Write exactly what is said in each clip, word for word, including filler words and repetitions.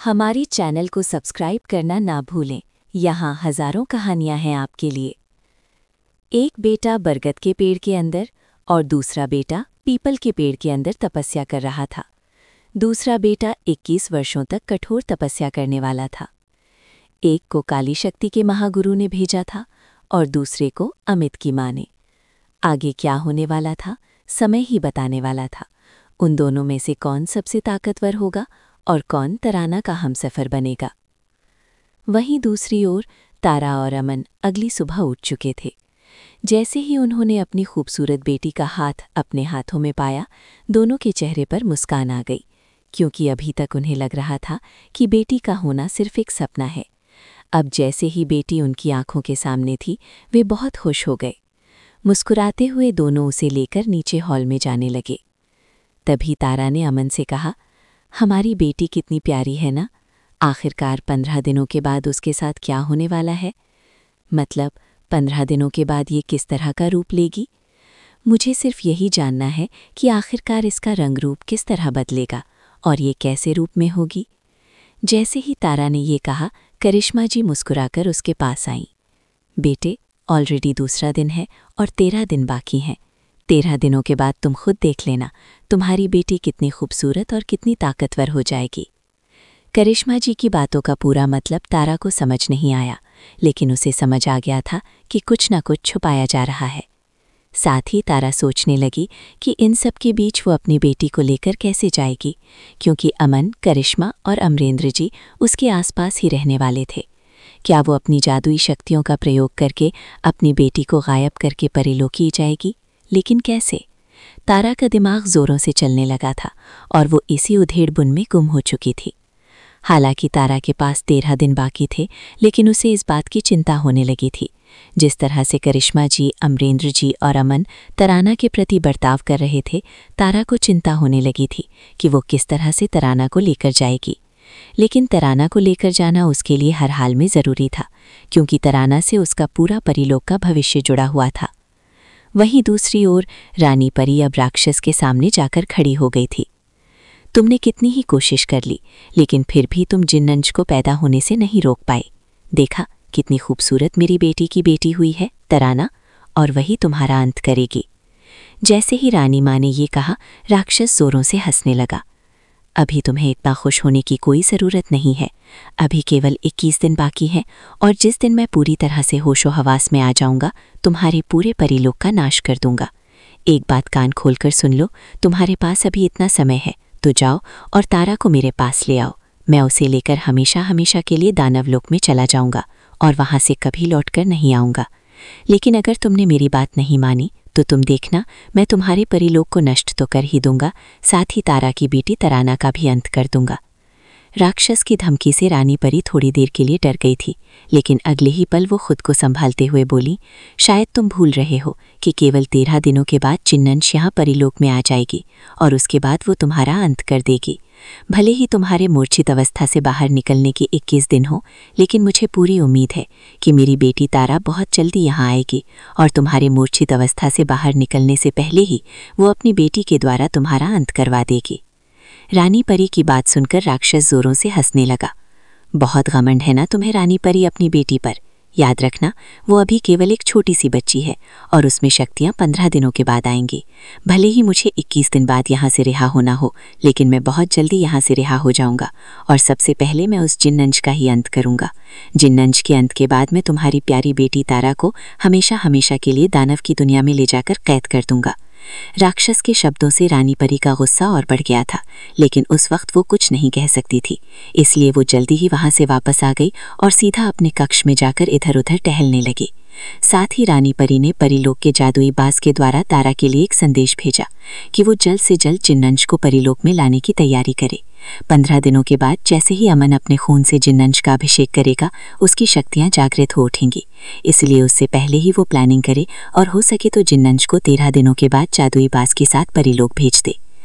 हमारी चैनल को सब्सक्राइब करना ना भूलें। यहाँ हजारों कहानियाँ हैं आपके लिए। एक बेटा बरगद के पेड़ के अंदर और दूसरा बेटा पीपल के पेड़ के अंदर तपस्या कर रहा था। दूसरा बेटा इक्कीस वर्षों तक कठोर तपस्या करने वाला था। एक को काली शक्ति के महागुरु ने भेजा था और दूसरे को अमित की माँ ने। आगे क्या होने वाला था, समय ही बताने वाला था। उन दोनों में से कौन सबसे ताकतवर होगा और कौन तराना का हमसफर बनेगा। वहीं दूसरी ओर तारा और अमन अगली सुबह उठ चुके थे। जैसे ही उन्होंने अपनी खूबसूरत बेटी का हाथ अपने हाथों में पाया, दोनों के चेहरे पर मुस्कान आ गई, क्योंकि अभी तक उन्हें लग रहा था कि बेटी का होना सिर्फ एक सपना है। अब जैसे ही बेटी उनकी आंखों के सामने थी, वे बहुत खुश हो गए। मुस्कुराते हुए दोनों उसे लेकर नीचे हॉल में जाने लगे। तभी तारा ने अमन से कहा, हमारी बेटी कितनी प्यारी है ना। आखिरकार पंद्रह दिनों के बाद उसके साथ क्या होने वाला है? मतलब पंद्रह दिनों के बाद ये किस तरह का रूप लेगी? मुझे सिर्फ यही जानना है कि आखिरकार इसका रंग रूप किस तरह बदलेगा और ये कैसे रूप में होगी। जैसे ही तारा ने ये कहा, करिश्मा जी मुस्कुराकर उसके पास आईं। बेटे, ऑलरेडी दूसरा दिन है और तेरह दिन बाकी हैं। तेरह दिनों के बाद तुम खुद देख लेना तुम्हारी बेटी कितनी खूबसूरत और कितनी ताकतवर हो जाएगी। करिश्मा जी की बातों का पूरा मतलब तारा को समझ नहीं आया, लेकिन उसे समझ आ गया था कि कुछ न कुछ छुपाया जा रहा है। साथ ही तारा सोचने लगी कि इन सब के बीच वो अपनी बेटी को लेकर कैसे जाएगी, क्योंकि अमन, करिश्मा और अमरेंद्र जी उसके आसपास ही रहने वाले थे। क्या वो अपनी जादुई शक्तियों का प्रयोग करके अपनी बेटी को गायब करके परिलोक की जाएगी? लेकिन कैसे? तारा का दिमाग जोरों से चलने लगा था और वो इसी उधेड़-बुन में गुम हो चुकी थी। हालांकि तारा के पास तेरह दिन बाकी थे, लेकिन उसे इस बात की चिंता होने लगी थी। जिस तरह से करिश्मा जी, अमरेंद्र जी और अमन तराना के प्रति बर्ताव कर रहे थे, तारा को चिंता होने लगी थी कि वो किस तरह से तराना को लेकर जाएगी। लेकिन तराना को लेकर जाना उसके लिए हर हाल में ज़रूरी था, क्योंकि तराना से उसका पूरा परिलोक का भविष्य जुड़ा हुआ था। वहीं दूसरी ओर रानी परी अब राक्षस के सामने जाकर खड़ी हो गई थी। तुमने कितनी ही कोशिश कर ली, लेकिन फिर भी तुम जिन्नंश को पैदा होने से नहीं रोक पाए। देखा कितनी खूबसूरत मेरी बेटी की बेटी हुई है तराना, और वही तुम्हारा अंत करेगी। जैसे ही रानी माँ ने ये कहा, राक्षस जोरों से हंसने लगा। अभी तुम्हें इतना खुश होने की कोई ज़रूरत नहीं है। अभी केवल इक्कीस दिन बाकी हैं और जिस दिन मैं पूरी तरह से होशो हवास में आ जाऊंगा, तुम्हारे पूरे परिलोक का नाश कर दूंगा। एक बात कान खोलकर सुन लो, तुम्हारे पास अभी इतना समय है, तो जाओ और तारा को मेरे पास ले आओ। मैं उसे लेकर हमेशा हमेशा के लिए दानवलोक में चला जाऊंगा और वहां से कभी लौटकर नहीं आऊंगा। लेकिन अगर तुमने मेरी बात नहीं मानी तो तुम देखना, मैं तुम्हारे परिलोक को नष्ट तो कर ही दूंगा, साथ ही तारा की बेटी तराना का भी अंत कर दूंगा। राक्षस की धमकी से रानी परी थोड़ी देर के लिए डर गई थी, लेकिन अगले ही पल वो खुद को संभालते हुए बोली, शायद तुम भूल रहे हो कि केवल तेरह दिनों के बाद जिन्नंश यहाँ परिलोक में आ जाएगी और उसके बाद वो तुम्हारा अंत कर देगी। भले ही तुम्हारे मूर्छित अवस्था से बाहर निकलने के इक्कीस दिन हो, लेकिन मुझे पूरी उम्मीद है कि मेरी बेटी तारा बहुत जल्दी यहाँ आएगी और तुम्हारे मूर्छित अवस्था से बाहर निकलने से पहले ही वो अपनी बेटी के द्वारा तुम्हारा अंत करवा देगी। रानी परी की बात सुनकर राक्षस जोरों से हंसने लगा। बहुत घमंड है ना तुम्हें रानी परी अपनी बेटी पर। याद रखना, वो अभी केवल एक छोटी सी बच्ची है और उसमें शक्तियाँ पंद्रह दिनों के बाद आएंगी। भले ही मुझे इक्कीस दिन बाद यहाँ से रिहा होना हो, लेकिन मैं बहुत जल्दी यहाँ से रिहा हो जाऊँगा और सबसे पहले मैं उस जिन्नंश का ही अंत करूँगा। जिन्नंश के अंत के बाद मैं तुम्हारी प्यारी बेटी तारा को हमेशा हमेशा के लिए दानव की दुनिया में ले जाकर कैद कर दूँगा। राक्षस के शब्दों से रानी परी का गुस्सा और बढ़ गया था, लेकिन उस वक्त वो कुछ नहीं कह सकती थी, इसलिए वो जल्दी ही वहां से वापस आ गई और सीधा अपने कक्ष में जाकर इधर उधर टहलने लगी। साथ ही रानी परी ने परिलोक के जादुई बाज के द्वारा तारा के लिए एक संदेश भेजा कि वो जल्द से जल्द जिन्नंश को परिलोक में लाने की तैयारी करे। पंद्रह दिनों के बाद जैसे ही अमन अपने खून से जिन्नंश का अभिषेक करेगा, उसकी शक्तियां जागृत हो उठेंगी। इसलिए उससे पहले ही वो प्लानिंग करे और हो सके तो जिन्नंश को तेरह दिनों के बाद जादुई बाज के साथ परिलोक भेज दे।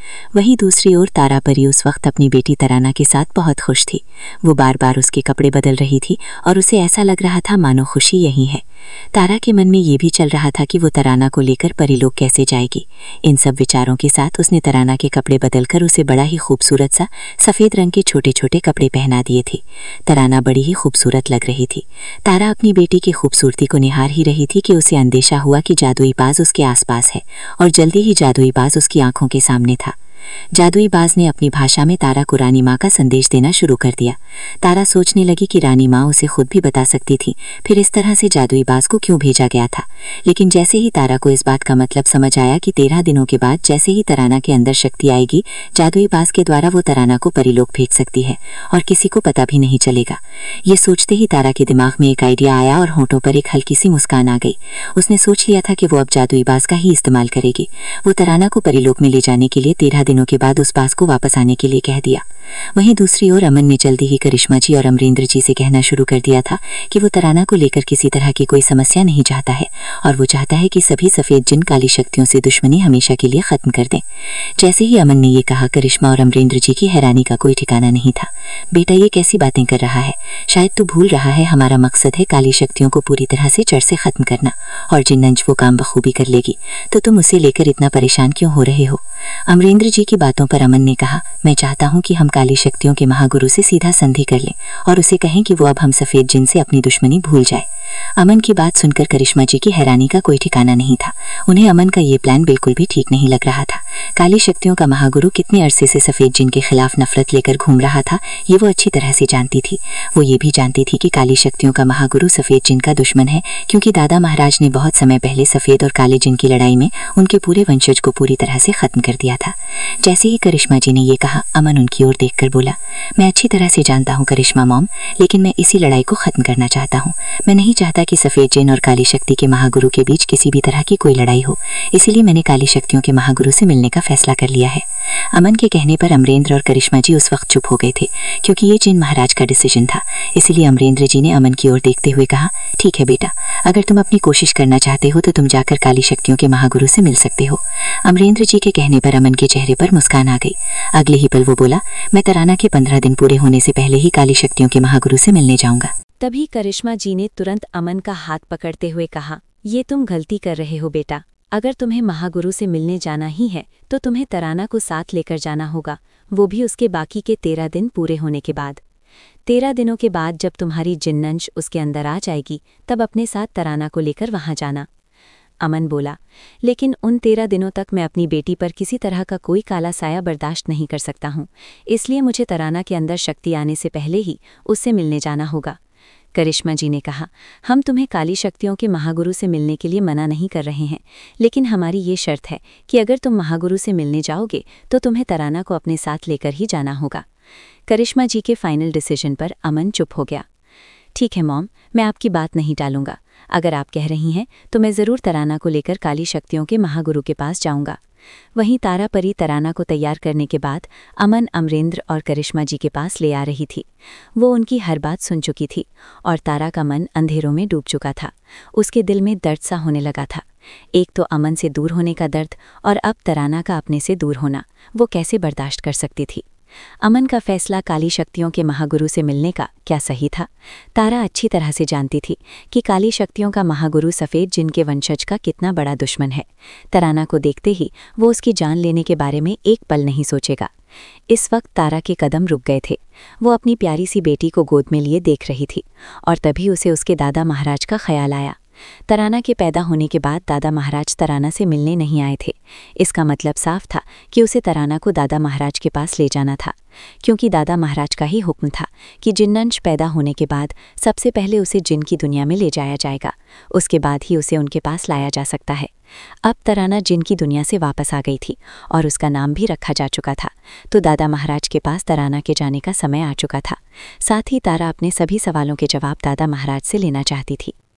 वहीं दूसरी ओर तारा परी उस वक्त अपनी बेटी तराना के साथ बहुत खुश थी। वो बार बार उसके कपड़े बदल रही थी और उसे ऐसा लग रहा था मानो खुशी यही है। तारा के मन में ये भी चल रहा था कि वो तराना को लेकर परीलोक कैसे जाएगी। इन सब विचारों के साथ उसने तराना के कपड़े बदलकर उसे बड़ा ही खूबसूरत सा सफ़ेद रंग के छोटे छोटे कपड़े पहना दिए थे। तराना बड़ी ही खूबसूरत लग रही थी। तारा अपनी बेटी की खूबसूरती को निहार ही रही थी कि उसे अंदेशा हुआ कि जादुई बाज उसके आसपास है और जल्दी ही जादुई बाज उसकी आंखों के सामने था। जादुई बाज ने अपनी भाषा में तारा को रानी माँ का संदेश देना शुरू कर दिया। तारा सोचने लगी कि रानी माँ उसे खुद भी बता सकती थी, फिर इस तरह से जादुई बाज को क्यों भेजा गया था। लेकिन जैसे ही तारा को इस बात का मतलब समझ आया कि तेरह दिनों के बाद जैसे ही तराना के अंदर शक्ति आएगी, जादुई बाज के द्वारा वो तराना को परीलोक भेज सकती है और किसी को पता भी नहीं चलेगा। ये सोचते ही तारा के दिमाग में एक आइडिया आया और होंठों पर एक हल्की सी मुस्कान आ गई। उसने सोच लिया था कि वो अब जादुई बाज का ही इस्तेमाल करेगी। वो तराना को परीलोक में ले जाने के लिए तेरह दिनों के बाद उस बाज को वापस आने के लिए कह दिया। वहीं दूसरी ओर अमन ने जल्दी ही करिश्मा जी और अमरेंद्र जी से कहना शुरू कर दिया था कि वो तराना को लेकर किसी तरह की कोई समस्या नहीं चाहता है और वो चाहता है कि सभी सफ़ेद जिन काली शक्तियों से दुश्मनी हमेशा के लिए ख़त्म कर दें। जैसे ही अमन ने ये कहा, करिश्मा और अमरेंद्र जी की हैरानी का कोई ठिकाना नहीं था। बेटा, ये कैसी बातें कर रहा है? शायद तू भूल रहा है हमारा मकसद है काली शक्तियों को पूरी तरह से जड़ से ख़त्म करना, और जिन्नंज वो काम बखूबी कर लेगी, तो तुम उसे लेकर इतना परेशान क्यों हो रहे हो? अमरेंद्र जी की बातों पर अमन ने कहा, मैं चाहता हूँ कि हम काली शक्तियों के महागुरु से सीधा संधि कर लें और उसे कहें कि वो अब हम सफ़ेद जिन से अपनी दुश्मनी भूल जाए। अमन की बात सुनकर करिश्मा जी की हैरानी का कोई ठिकाना नहीं था। उन्हें अमन का ये प्लान बिल्कुल भी ठीक नहीं लग रहा था। काली शक्तियों का महागुरु कितने अरसे से सफ़ेद जिन के खिलाफ नफरत लेकर घूम रहा था, ये वो अच्छी तरह से जानती थी। वो ये भी जानती थी कि काली शक्तियों का महागुरु सफ़ेद जिन का दुश्मन है, क्योंकि दादा महाराज ने बहुत समय पहले सफ़ेद और काले जिन की लड़ाई में उनके पूरे वंशज को पूरी तरह से ख़त्म कर दिया था। जैसे ही करिश्मा जी ने ये कहा, अमन उनकी ओर देखकर बोला, मैं अच्छी तरह से जानता हूँ करिश्मा मॉम, लेकिन मैं इसी लड़ाई को ख़त्म करना चाहता हूँ। मैं नहीं चाहता कि सफ़ेद जिन और काली शक्ति के महागुरु के बीच किसी भी तरह की कोई लड़ाई हो, इसीलिए मैंने काली शक्तियों के महागुरु से मिलने का फैसला कर लिया है। अमन के कहने पर अमरेंद्र और करिश्मा जी उस वक्त चुप हो गए थे, क्योंकि ये जिन महाराज का डिसीजन था। इसीलिए अमरेंद्र जी ने अमन की ओर देखते हुए कहा, ठीक है बेटा, अगर तुम अपनी कोशिश करना चाहते हो तो तुम जाकर काली शक्तियों के महागुरु से मिल सकते हो। अमरेंद्र जी के कहने पर अमन के चेहरे पर मुस्कान आ गई। अगले ही पल वो बोला, मैं तराना के पंद्रह दिन पूरे होने से पहले ही काली शक्तियों के महागुरु से मिलने जाऊंगा। तभी करिश्मा जी ने तुरंत अमन का हाथ पकड़ते हुए कहा, ये तुम गलती कर रहे हो बेटा। अगर तुम्हें महागुरु से मिलने जाना ही है तो तुम्हें तराना को साथ लेकर जाना होगा, वो भी उसके बाकी के तेरह दिन पूरे होने के बाद। तेरह दिनों के बाद जब तुम्हारी जिन्नंश उसके अंदर आ जाएगी, तब अपने साथ तराना को लेकर वहां जाना। अमन बोला, लेकिन उन तेरह दिनों तक मैं अपनी बेटी पर किसी तरह का कोई काला साया बर्दाश्त नहीं कर सकता हूँ, इसलिए मुझे तराना के अंदर शक्ति आने से पहले ही उससे मिलने जाना होगा। करिश्मा जी ने कहा, हम तुम्हें काली शक्तियों के महागुरु से मिलने के लिए मना नहीं कर रहे हैं, लेकिन हमारी ये शर्त है कि अगर तुम महागुरु से मिलने जाओगे तो तुम्हें तराना को अपने साथ लेकर ही जाना होगा। करिश्मा जी के फाइनल डिसीजन पर अमन चुप हो गया। ठीक है मॉम, मैं आपकी बात नहीं टालूंगा। अगर आप कह रही हैं तो मैं ज़रूर तराना को लेकर काली शक्तियों के महागुरु के पास जाऊंगा। वहीं तारा परी तराना को तैयार करने के बाद अमन, अमरेंद्र और करिश्मा जी के पास ले आ रही थी। वो उनकी हर बात सुन चुकी थी और तारा का मन अंधेरों में डूब चुका था। उसके दिल में दर्द सा होने लगा था। एक तो अमन से दूर होने का दर्द और अब तराना का अपने से दूर होना, वो कैसे बर्दाश्त कर सकती थी। अमन का फैसला काली शक्तियों के महागुरु से मिलने का क्या सही था? तारा अच्छी तरह से जानती थी कि काली शक्तियों का महागुरु सफ़ेद जिन के वंशज का कितना बड़ा दुश्मन है। तराना को देखते ही वो उसकी जान लेने के बारे में एक पल नहीं सोचेगा। इस वक्त तारा के कदम रुक गए थे। वो अपनी प्यारी सी बेटी को गोद में लिए देख रही थी और तभी उसे उसके दादा महाराज का ख्याल आया। तराना के पैदा होने के बाद दादा महाराज तराना से मिलने नहीं आए थे। इसका मतलब साफ था कि उसे तराना को दादा महाराज के पास ले जाना था, क्योंकि दादा महाराज का ही हुक्म था कि जिन्नंश पैदा होने के बाद सबसे पहले उसे जिन की दुनिया में ले जाया जाएगा, उसके बाद ही उसे उनके पास लाया जा सकता है। अब तराना जिन की दुनिया से वापस आ गई थी और उसका नाम भी रखा जा चुका था, तो दादा महाराज के पास तराना के जाने का समय आ चुका था। साथ ही तारा अपने सभी सवालों के जवाब दादा महाराज से लेना चाहती थी।